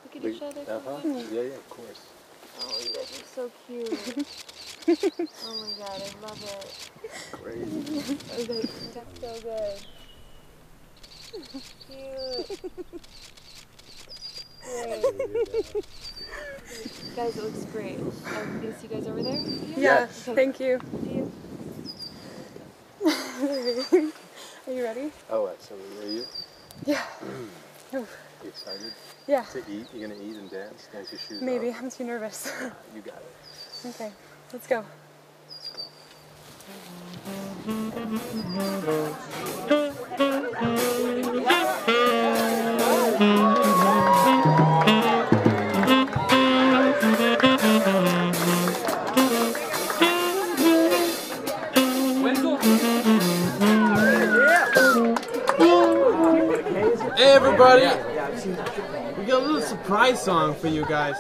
look at each other? Yeah, of course. Oh, you guys are so cute. Oh my god, I love it. Great. Okay, that's so good. Cute. Great. Guys, it looks great. I'm gonna see you guys over there. Yeah, Okay. thank you. See you. Are you ready? Oh, absolutely. Are you? Yeah. You excited? Yeah. To eat? You gonna eat and dance? Dance your shoes Maybe. off? I'm too nervous. You got it. Okay, let's go. Hey everybody! We got a little surprise song for you guys.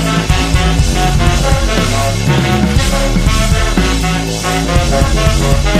We'll be right back.